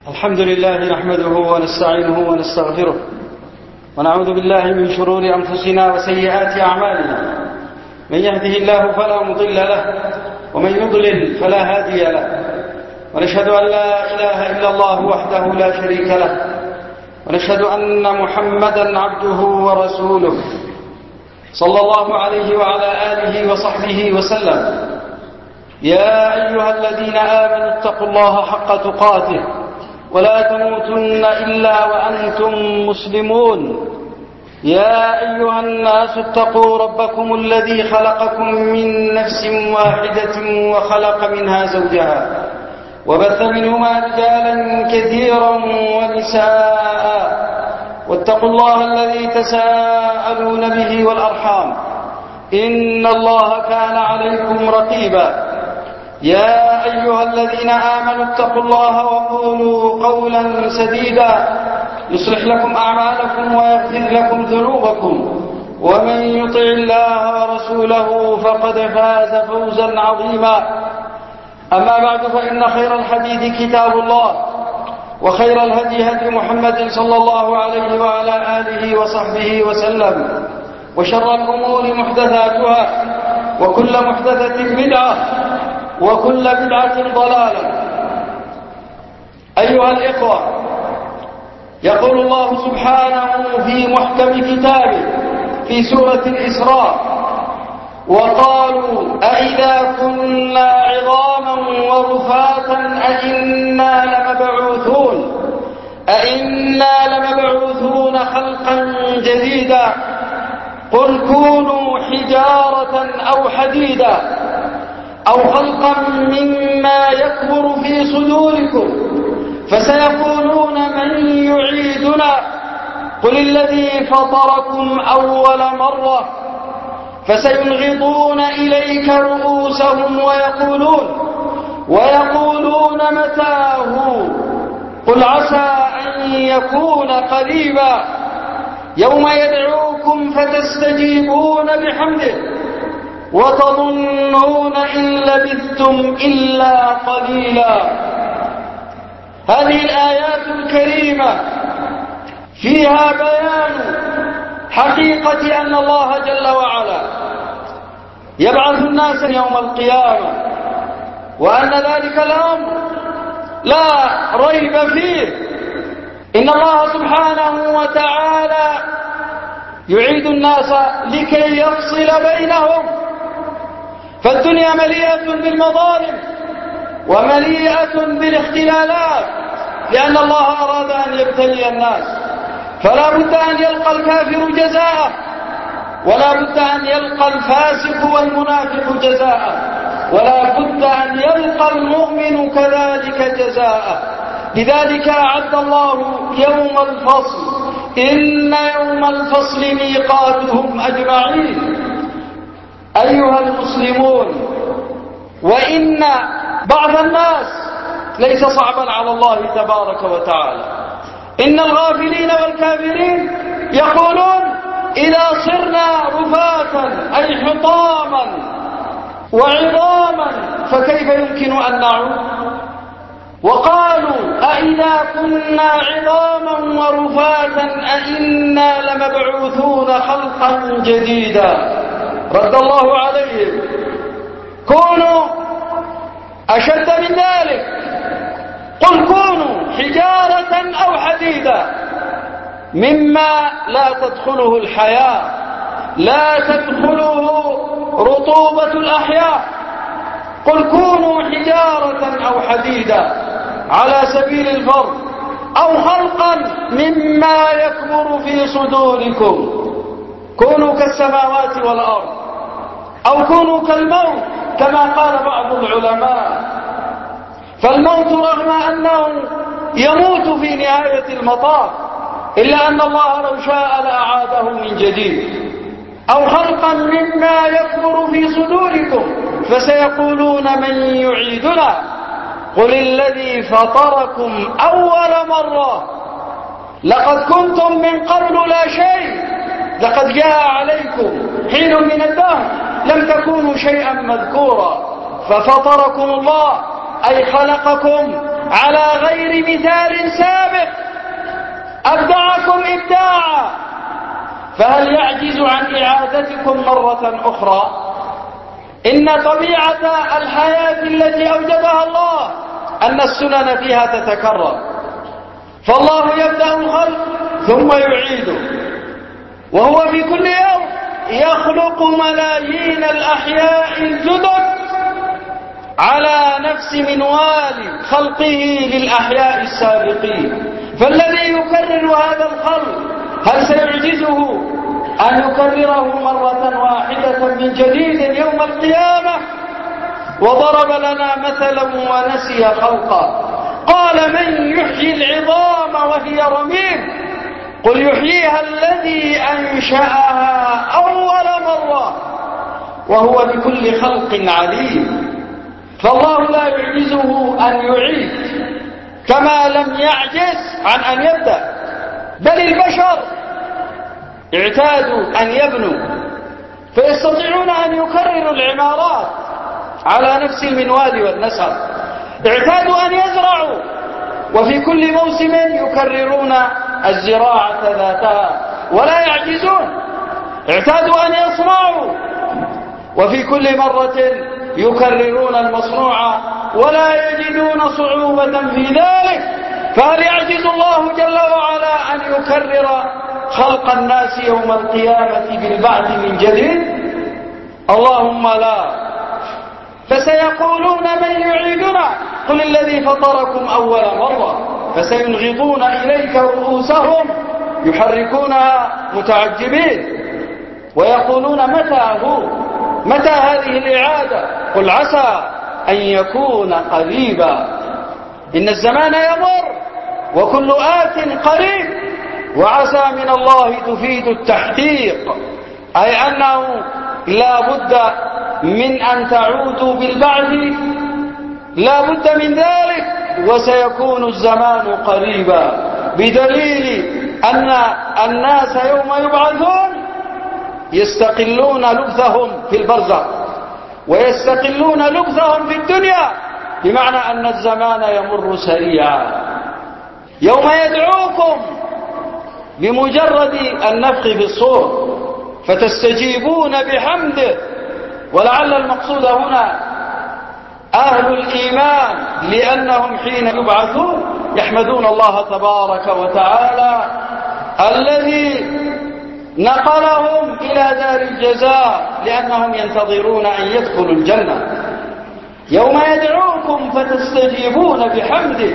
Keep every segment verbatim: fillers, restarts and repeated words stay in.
الحمد لله نحمده ونستعينه ونستغفره ونعوذ بالله من شرور أنفسنا وسيئات أعمالنا. من يهده الله فلا مضل له ومن يضلل فلا هادي له، ونشهد أن لا إله إلا الله وحده لا شريك له، ونشهد أن محمدا عبده ورسوله صلى الله عليه وعلى آله وصحبه وسلم. يا أيها الذين آمنوا اتقوا الله حق تقاته ولا تموتن إلا وأنتم مسلمون. يا أيها الناس اتقوا ربكم الذي خلقكم من نفس واحدة وخلق منها زوجها وبث منهما رجالا كثيرا ونساء، واتقوا الله الذي تساءلون به والأرحام إن الله كان عليكم رقيبا. يا أيها الذين آمنوا اتقوا الله وقولوا قولا سديدا يصلح لكم أعمالكم ويغفر لكم ذنوبكم، ومن يطع الله ورسوله فقد فاز فوزا عظيما. أما بعد، فإن خير الحديث كتاب الله، وخير الهدي هدي محمد صلى الله عليه وعلى آله وصحبه وسلم، وشر الأمور محدثاتها، وكل محدثة بدعة، وكل بدعة ضلالة. أيها الإخوة، يقول الله سبحانه في محكم كتابه في سورة الإسراء: وقالوا أئذا كنا عظاما ورفاتا أئنا لمبعوثون أئنا لمبعوثون خلقا جديدا قل كونوا حجارة أو حديدا أو خلقا مما يكبر في صدوركم فسيقولون من يعيدنا قل الذي فطركم أول مرة فسينغضون إليك رؤوسهم ويقولون ويقولون متاه قل عسى أن يكون قريبا يوم يدعوكم فتستجيبون بحمده وتظنون إن لبثتم إلا قليلا. هذه الآيات الكريمة فيها بيان حقيقة أن الله جل وعلا يبعث الناس يوم القيامة، وأن ذلك الأمر لا ريب فيه. إن الله سبحانه وتعالى يعيد الناس لكي يفصل بينهم، فالدنيا مليئة بالمظالم ومليئة بالاختلالات، لأن الله أراد أن يبتلي الناس، فلا بد أن يلقى الكافر جزاءه، ولا بد أن يلقى الفاسق والمنافق جزاءه، ولا بد أن يلقى المؤمن كذلك جزاءه. لذلك أعد الله يوم الفصل: إن يوم الفصل ميقاتهم أجمعين. أيها المسلمون، وإن بعض الناس ليس صعبا على الله تبارك وتعالى. إن الغافلين والكافرين يقولون: إذا صرنا رفاتا أي حطاما وعظاما فكيف يمكن أن نعود؟ وقالوا أئذا كنا عظاما ورفاتا أئنا لمبعوثون خلقا جديدا. رد الله عليهم: كونوا أشد من ذلك، قل كونوا حجارة أو حديدا مما لا تدخله الحياة، لا تدخله رطوبة الأحياء. قل كونوا حجارة أو حديدا على سبيل الفرض، أو خلقا مما يكبر في صدوركم. كونوا كالسماوات والأرض، أو كونوا كالموت كما قال بعض العلماء. فالموت رغم أنه يموت في نهاية المطاف، إلا أن الله لو شاء لأعاده من جديد. أو خلقا مما يكبر في صدوركم فسيقولون من يعيدنا قل الذي فطركم أول مرة لقد كنتم من قبل لا شيء، لقد جاء عليكم حين من الدهر لم تكونوا شيئا مذكورا، ففطركم الله أي خلقكم على غير مثال سابق، أبدعكم إبداعا، فهل يعجز عن إعادتكم مرة أخرى؟ إن طبيعة الحياة التي أوجدها الله أن السنن فيها تتكرر، فالله يبدأ الخلق ثم يعيده، وهو في كل يوم يخلق ملايين الأحياء الجدد على نفس منوال خلقه للأحياء السابقين. فالذي يكرر هذا الخلق هل سيعجزه أن يكرره مرة واحدة من جديد يوم القيامة؟ وضرب لنا مثلا ونسي خلقه، قال من يحيي العظام وهي رميم؟ قل يحييها الذي أنشأها أول مرة وهو بكل خلق عليم. فالله لا يعجزه أن يعيد كما لم يعجز عن أن يبدأ، بل البشر اعتادوا أن يبنوا فيستطيعون أن يكرروا العمارات على نفس المنوال والنسق، اعتادوا أن يزرعوا وفي كل موسم يكررون الزراعة ذاتها ولا يعجزون، اعتادوا أن يصنعوا وفي كل مرة يكررون المصنوع ولا يجدون صعوبة في ذلك، فهل يعجز الله جل وعلا أن يكرر خلق الناس يوم القيامة بالبعث من جديد؟ اللهم لا. فسيقولون من يعيدنا؟ قل الذي فطركم أول مرة، فسينغضون إليك رؤوسهم يحركونها متعجبين ويقولون متى هو؟ متى هذه الإعادة؟ قل عسى أن يكون قريبا. إن الزمان يمر وكل آت قريب، وعسى من الله تفيد التحقيق، أي أنه لا بد من أن تعودوا بالبعث، لا بد من ذلك، وسيكون الزمان قريبا، بدليل أن الناس يوم يبعثون يستقلون لبثهم في البرزخ ويستقلون لبثهم في الدنيا، بمعنى أن الزمان يمر سريعا. يوم يدعوكم بمجرد النفخ في الصور فتستجيبون بحمده، ولعل المقصود هنا أهل الإيمان، لأنهم حين يبعثون يحمدون الله تبارك وتعالى الذي نقلهم إلى دار الجزاء، لأنهم ينتظرون أن يدخلوا الجنة. يوم يدعوكم فتستجيبون بحمده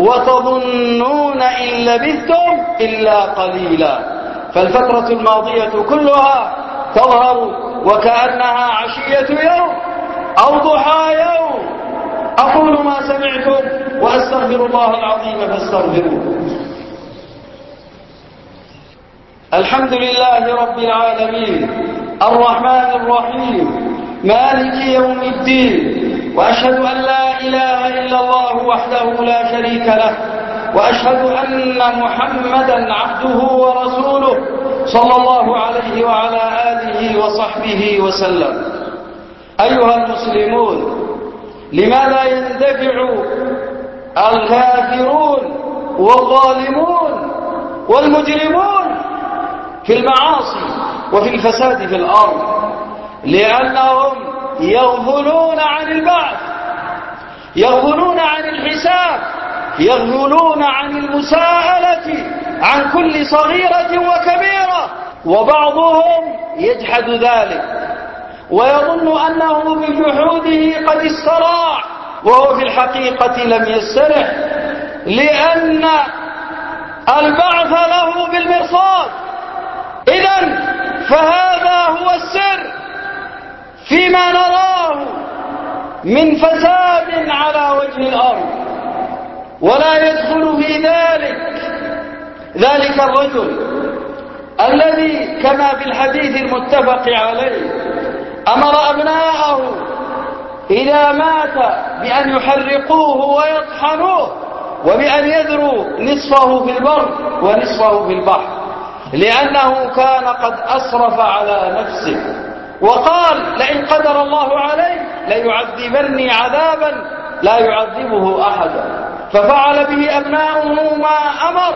وتظنون إن لبثتم إلا قليلا. فالفترة الماضية كلها تظهر وكأنها عشية يوم أو ضحى يوم. أقول ما سمعتم وأستغفر الله العظيم فاستغفروه. الحمد لله رب العالمين الرحمن الرحيم مالك يوم الدين، وأشهد أن لا إله إلا الله وحده لا شريك له، وأشهد أن محمدا عبده ورسوله صلى الله عليه وعلى آله وصحبه وسلم. أيها المسلمون، لماذا يندفع الكافرون والظالمون والمجرمون في المعاصي وفي الفساد في الأرض؟ لأنهم يغفلون عن البعث، يغفلون عن الحساب، يغفلون عن المساءلة عن كل صغيرة وكبيرة، وبعضهم يجحد ذلك ويظن أنه بجحوده قد استراح، وهو في الحقيقة لم يسترح، لأن البعث له بالمرصاد. إذن فهذا هو السر فيما نراه من فساد على وجه الأرض، ولا يدخل في ذلك ذلك الرجل الذي كما في الحديث المتفق عليه أمر أبناءه إذا مات بأن يحرقوه ويطحنوه، وبأن يذروا نصفه في البر ونصفه في البحر، لأنه كان قد أسرف على نفسه، وقال لئن قدر الله علي ليعذبني عذابا لا يعذبه أحدا. ففعل به أبناؤه ما أمر،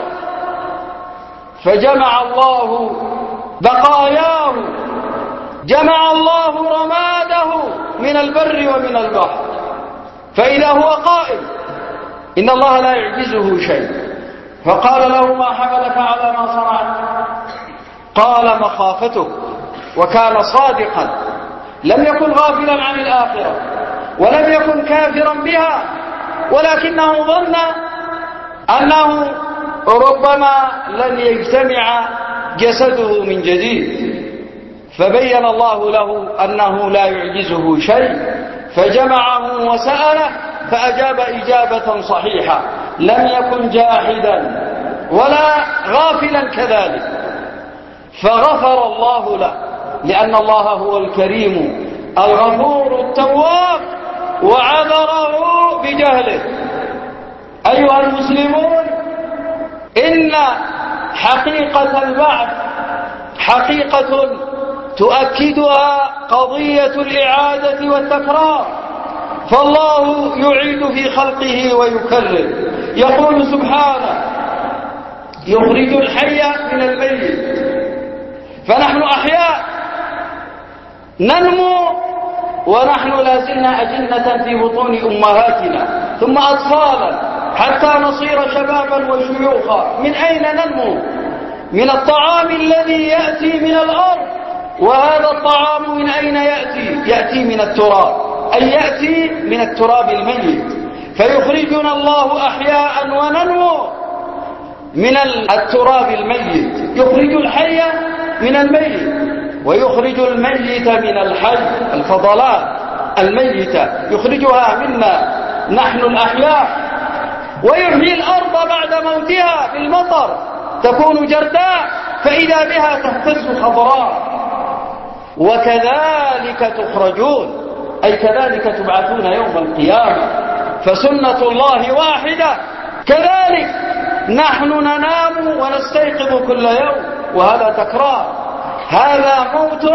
فجمع الله بقاياه، جمع الله رماده من البر ومن البحر، فإذا هو قائل إن الله لا يعجزه شيء، فقال له ما حملك على ما صنعت؟ قال مخافتك، وكان صادقا، لم يكن غافلا عن الآخرة ولم يكن كافرا بها، ولكنه ظن أنه ربما لن يجتمع جسده من جديد، فبين الله له أنه لا يعجزه شيء، فجمعه وسأله فأجاب إجابة صحيحة، لم يكن جاحدا ولا غافلا كذلك، فغفر الله له، لأن الله هو الكريم الغفور التواب، وعذره بجهله. أيها المسلمون، إن حقيقة البعث حقيقة تؤكدها قضية الإعادة والتكرار، فالله يعيد في خلقه ويكرر. يقول سبحانه يخرج الحي من الميت، فنحن أحياء ننمو ونحن لازلنا أجنة في بطون أمهاتنا، ثم أطفالا حتى نصير شبابا وشيوخا. من أين ننمو؟ من الطعام الذي يأتي من الأرض، وهذا الطعام من أين يأتي؟ يأتي من التراب، أي يأتي من التراب الميت، فيخرجنا الله أحياء وننمو من التراب الميت، يخرج الحي من الميت ويخرج الميت من الحي، الفضلات الميتة يخرجها منا نحن الأحياء، ويحيي الأرض بعد موتها بالمطر، تكون جرداء فإذا بها تهتز خضراء، وكذلك تخرجون، أي كذلك تبعثون يوم القيامة، فسنة الله واحدة. كذلك نحن ننام ونستيقظ كل يوم، وهذا تكرار، هذا موت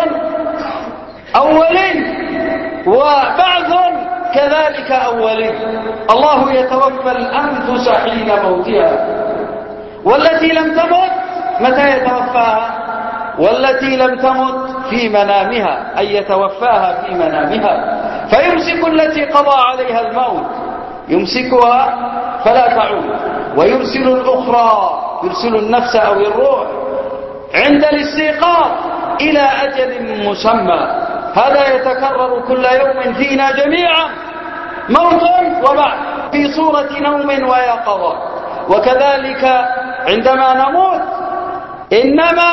أولي وبعث كذلك أولي. الله يتوفى الأنفس حين موتها، والتي لم تمت متى يتوفاها؟ والتي لم تمت في منامها، أي يتوفاها في منامها، فيمسك التي قضى عليها الموت، يمسكها فلا تعود، ويرسل الأخرى، يرسل النفس أو الروح عند الاستيقاظ إلى أجل مسمى. هذا يتكرر كل يوم فينا جميعا، موت وبعث في صورة نوم ويقظة. وكذلك عندما نموت إنما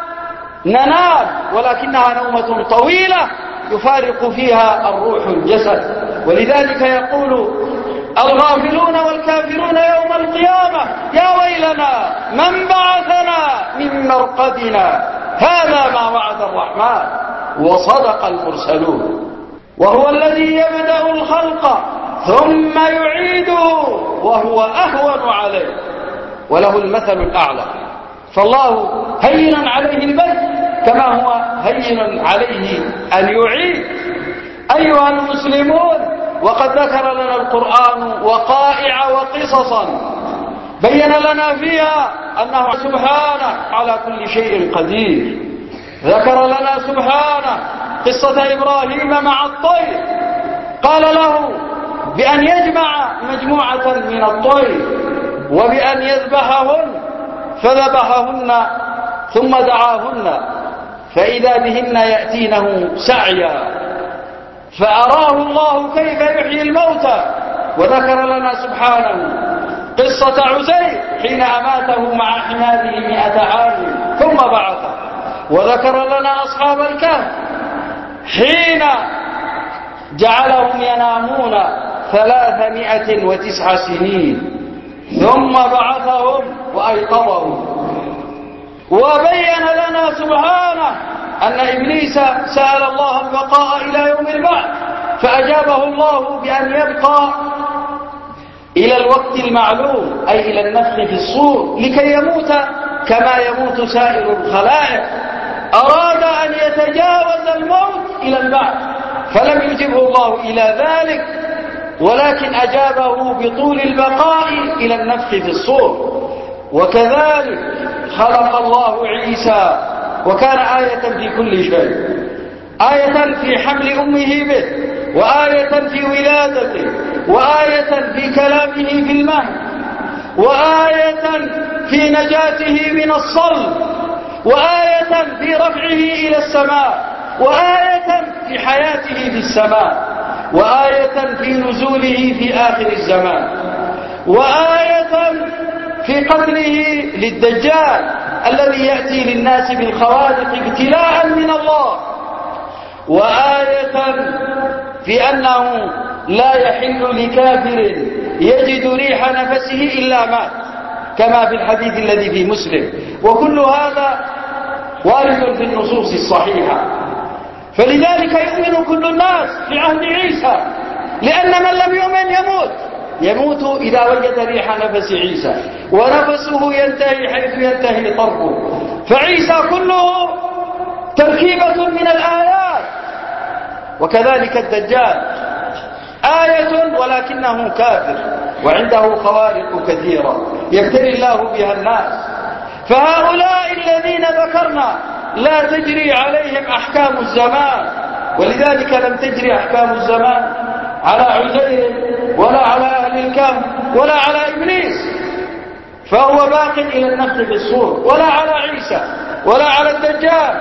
ننام، ولكنها نومة طويلة يفارق فيها الروح الجسد، ولذلك يقول الغافلون والكافرون يوم القيامة يا ويلنا من بعثنا من مرقدنا، هذا ما وعد الرحمن وصدق المرسلون. وهو الذي يبدأ الخلق ثم يعيده وهو أهون عليه، وله المثل الأعلى، فالله هين عليه البدء كما هو هين عليه أن يعيد. أيها المسلمون، وقد ذكر لنا القرآن وقائع وقصصا بين لنا فيها أنه سبحانه على كل شيء قدير. ذكر لنا سبحانه قصة إبراهيم مع الطير، قال له بأن يجمع مجموعة من الطير وبأن يذبحهن، فذبحهن ثم دعاهن فإذا بهن يأتينه سعيا، فأراه الله كيف يحيي الموتى. وذكر لنا سبحانه قصة عزير حين أماته مع حماره مئة عام ثم بعثه. وذكر لنا أصحاب الكهف حين جعلهم ينامون ثلاثمائة وتسع سنين ثم بعثهم وأيقظهم. وبين لنا سبحانه أن إبليس سأل الله البقاء إلى يوم البعث، فأجابه الله بأن يبقى إلى الوقت المعلوم، أي إلى النفخ في الصور، لكي يموت كما يموت سائر الخلائق. أراد أن يتجاوز الموت إلى البعث، فلم يجبه الله إلى ذلك، ولكن أجابه بطول البقاء إلى النفخ في الصور. وكذلك خلق الله عيسى وكان آية في كل شيء، آية في حمل أمه به، وآية في ولادته، وآية في كلامه في المهد، وآية في نجاته من الصلب، وآية في رفعه إلى السماء، وآية في حياته في السماء، وآية في نزوله في آخر الزمان، وآية في قتله للدجال الذي يأتي للناس بالخوارق ابتلاء من الله، وآية في أنه لا يحل لكافر يجد ريح نفسه إلا مات، كما في الحديث الذي في مسلم. وكل هذا وارد في النصوص الصحيحة. فلذلك يؤمن كل الناس في عهد عيسى، لأن من لم يؤمن يموت يموت إذا وجد ريح نفس عيسى، ونفسه ينتهي حيث ينتهي طرفه. فعيسى كله تركيبة من الآيات. وكذلك الدجال آية ولكنه كافر وعنده خوارق كثيرة يبتلي الله بها الناس. فهؤلاء الذين ذكرنا لا تجري عليهم أحكام الزمان، ولذلك لم تجري أحكام الزمان على عزير ولا على أهل الكهف ولا على إبليس، فهو باق إلى النفخ في الصور، ولا على عيسى ولا على الدجال،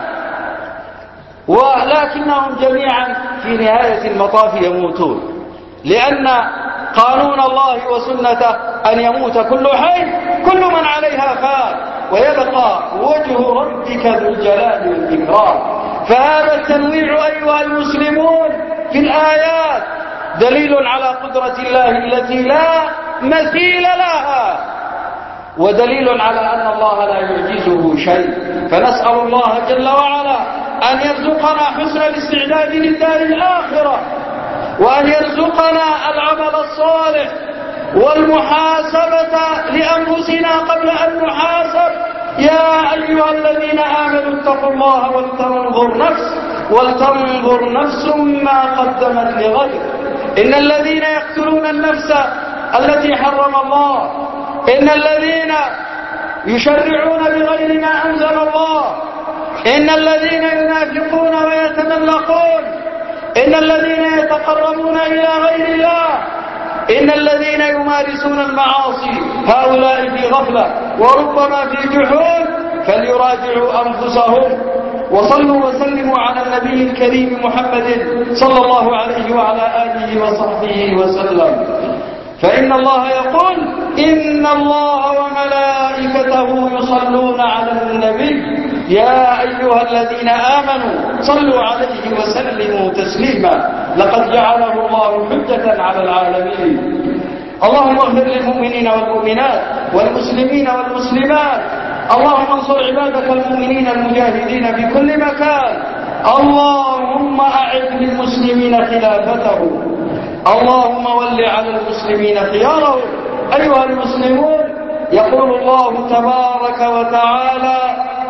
ولكنهم جميعا في نهاية المطاف يموتون، لأن قانون الله وسنته أن يموت كل حي، كل من عليها فان، ويبقى وجه ربك ذو الجلال والإكرام. فهذا التنويع أيها المسلمون في الآيات دليل على قدرة الله التي لا مثيل لها، ودليل على أن الله لا يعجزه شيء. فنسأل الله جل وعلا أن يرزقنا حسن الاستعداد للدار الآخرة، وأن يرزقنا العمل الصالح والمحاسبة لأنفسنا قبل أن نحاسب. يا أيها الذين آمنوا اتقوا الله ولتنظر نفس ولتنظر نفس ما قدمت لغد. إن الذين يقتلون النفس التي حرم الله، إن الذين يشرعون بغير ما أنزل الله، إن الذين ينافقون ويتملقون، إن الذين يتقربون إلى غير الله، إن الذين يمارسون المعاصي هؤلاء في غفلة وربما في جحود، فليراجعوا أنفسهم. وصلوا وسلموا على النبي الكريم محمد صلى الله عليه وعلى آله وصحبه وسلم. فإن الله يقول: إن الله وملائكته يصلون على النبي يا أيها الذين آمنوا صلوا عليه وسلموا تسليما، لقد جعله الله حجة على العالمين. اللهم اغفر للمؤمنين والمؤمنات والمسلمين والمسلمات، اللهم انصر عبادك المؤمنين المجاهدين في كل مكان، اللهم أعد للمسلمين خلافته، اللهم ول على المسلمين خيارهم. أيها المسلمون، يقول الله تبارك وتعالى: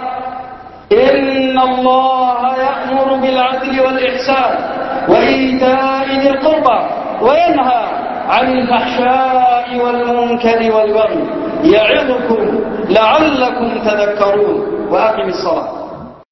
إن الله يأمر بالعدل والإحسان وإيتاء ذي القربى وينهى عن الفحشاء والمنكر والبغي يعظكم لعلكم تذكرون. وأقم الصلاة.